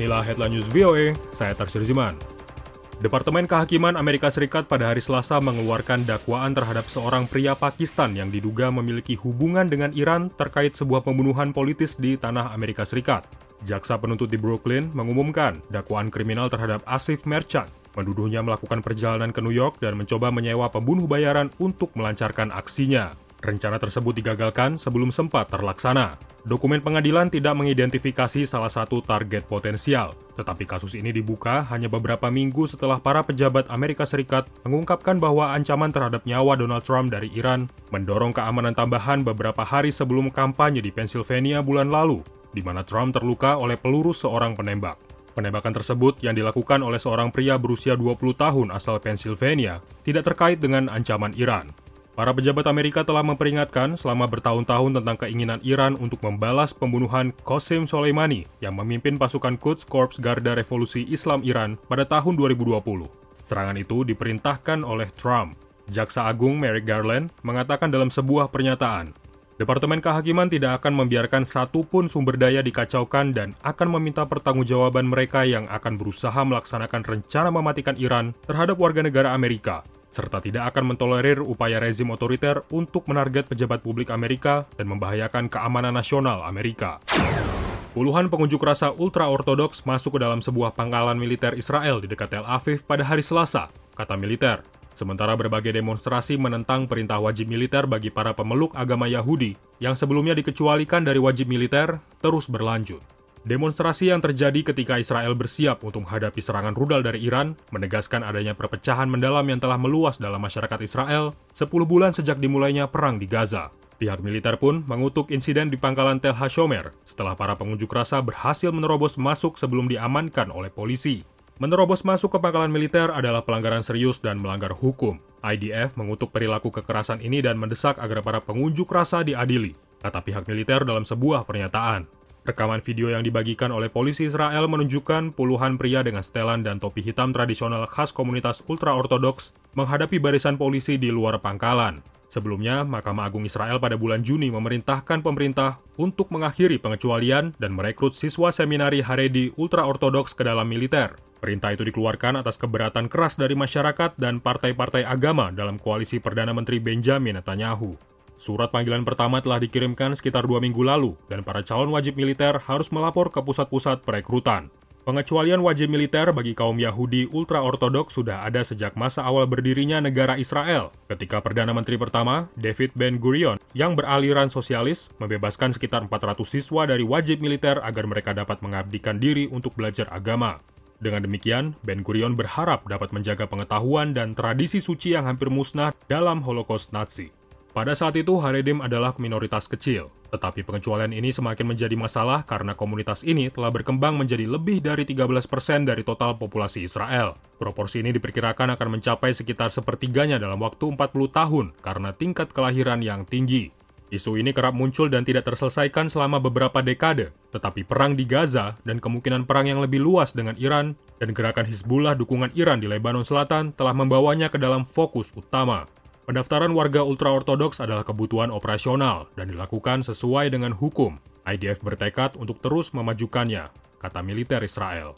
Inilah Headline News VOA, saya Tarsir Ziman. Departemen Kehakiman Amerika Serikat pada hari Selasa mengeluarkan dakwaan terhadap seorang pria Pakistan yang diduga memiliki hubungan dengan Iran terkait sebuah pembunuhan politis di tanah Amerika Serikat. Jaksa penuntut di Brooklyn mengumumkan dakwaan kriminal terhadap Asif Merchant, menuduhnya melakukan perjalanan ke New York dan mencoba menyewa pembunuh bayaran untuk melancarkan aksinya. Rencana tersebut digagalkan sebelum sempat terlaksana. Dokumen pengadilan tidak mengidentifikasi salah satu target potensial, tetapi kasus ini dibuka hanya beberapa minggu setelah para pejabat Amerika Serikat mengungkapkan bahwa ancaman terhadap nyawa Donald Trump dari Iran mendorong keamanan tambahan beberapa hari sebelum kampanye di Pennsylvania bulan lalu, di mana Trump terluka oleh peluru seorang penembak. Penembakan tersebut yang dilakukan oleh seorang pria berusia 20 tahun asal Pennsylvania tidak terkait dengan ancaman Iran. Para pejabat Amerika telah memperingatkan selama bertahun-tahun tentang keinginan Iran untuk membalas pembunuhan Qasem Soleimani yang memimpin pasukan Quds Corps Garda Revolusi Islam Iran pada tahun 2020. Serangan itu diperintahkan oleh Trump. Jaksa Agung Merrick Garland mengatakan dalam sebuah pernyataan, Departemen Kehakiman tidak akan membiarkan satupun sumber daya dikacaukan dan akan meminta pertanggungjawaban mereka yang akan berusaha melaksanakan rencana mematikan Iran terhadap warga negara Amerika, serta tidak akan mentolerir upaya rezim otoriter untuk menarget pejabat publik Amerika dan membahayakan keamanan nasional Amerika. Puluhan pengunjuk rasa ultra-ortodoks masuk ke dalam sebuah pangkalan militer Israel di dekat Tel Aviv pada hari Selasa, kata militer. Sementara berbagai demonstrasi menentang perintah wajib militer bagi para pemeluk agama Yahudi yang sebelumnya dikecualikan dari wajib militer terus berlanjut. Demonstrasi yang terjadi ketika Israel bersiap untuk menghadapi serangan rudal dari Iran menegaskan adanya perpecahan mendalam yang telah meluas dalam masyarakat Israel 10 bulan sejak dimulainya perang di Gaza. Pihak militer pun mengutuk insiden di pangkalan Tel HaShomer setelah para pengunjuk rasa berhasil menerobos masuk sebelum diamankan oleh polisi. Menerobos masuk ke pangkalan militer adalah pelanggaran serius dan melanggar hukum. IDF mengutuk perilaku kekerasan ini dan mendesak agar para pengunjuk rasa diadili, kata pihak militer dalam sebuah pernyataan. Rekaman video yang dibagikan oleh polisi Israel menunjukkan puluhan pria dengan setelan dan topi hitam tradisional khas komunitas ultra-ortodoks menghadapi barisan polisi di luar pangkalan. Sebelumnya, Mahkamah Agung Israel pada bulan Juni memerintahkan pemerintah untuk mengakhiri pengecualian dan merekrut siswa seminari Haredi ultra-ortodoks ke dalam militer. Perintah itu dikeluarkan atas keberatan keras dari masyarakat dan partai-partai agama dalam koalisi Perdana Menteri Benjamin Netanyahu. Surat panggilan pertama telah dikirimkan sekitar 2 minggu lalu, dan para calon wajib militer harus melapor ke pusat-pusat perekrutan. Pengecualian wajib militer bagi kaum Yahudi ultra-ortodoks sudah ada sejak masa awal berdirinya negara Israel, ketika Perdana Menteri pertama, David Ben-Gurion, yang beraliran sosialis, membebaskan sekitar 400 siswa dari wajib militer agar mereka dapat mengabdikan diri untuk belajar agama. Dengan demikian, Ben-Gurion berharap dapat menjaga pengetahuan dan tradisi suci yang hampir musnah dalam Holocaust Nazi. Pada saat itu, Haredim adalah minoritas kecil, tetapi pengecualian ini semakin menjadi masalah karena komunitas ini telah berkembang menjadi lebih dari 13% dari total populasi Israel. Proporsi ini diperkirakan akan mencapai sekitar sepertiganya dalam waktu 40 tahun karena tingkat kelahiran yang tinggi. Isu ini kerap muncul dan tidak terselesaikan selama beberapa dekade, tetapi perang di Gaza dan kemungkinan perang yang lebih luas dengan Iran dan gerakan Hizbullah dukungan Iran di Lebanon Selatan telah membawanya ke dalam fokus utama. Pendaftaran warga ultra-ortodoks adalah kebutuhan operasional dan dilakukan sesuai dengan hukum. IDF bertekad untuk terus memajukannya, kata militer Israel.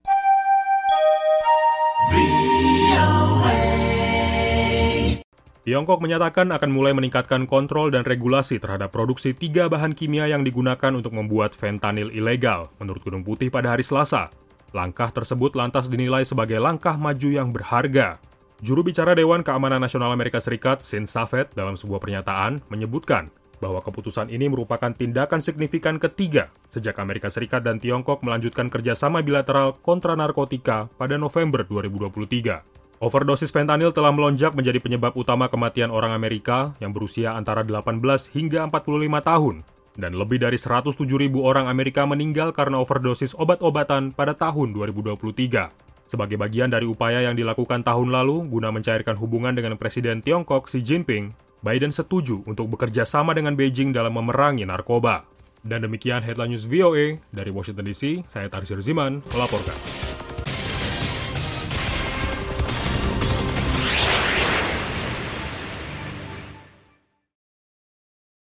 Tiongkok menyatakan akan mulai meningkatkan kontrol dan regulasi terhadap produksi 3 bahan kimia yang digunakan untuk membuat fentanyl ilegal, menurut Gedung Putih pada hari Selasa. Langkah tersebut lantas dinilai sebagai langkah maju yang berharga. Juru bicara Dewan Keamanan Nasional Amerika Serikat, Shin Safed, dalam sebuah pernyataan menyebutkan bahwa keputusan ini merupakan tindakan signifikan ketiga sejak Amerika Serikat dan Tiongkok melanjutkan kerjasama bilateral kontra narkotika pada November 2023. Overdosis fentanyl telah melonjak menjadi penyebab utama kematian orang Amerika yang berusia antara 18 hingga 45 tahun, dan lebih dari 107.000 orang Amerika meninggal karena overdosis obat-obatan pada tahun 2023. Sebagai bagian dari upaya yang dilakukan tahun lalu guna mencairkan hubungan dengan Presiden Tiongkok Xi Jinping, Biden setuju untuk bekerja sama dengan Beijing dalam memerangi narkoba. Dan demikian Headline News VOA dari Washington DC, saya Tarsir Ziman melaporkan.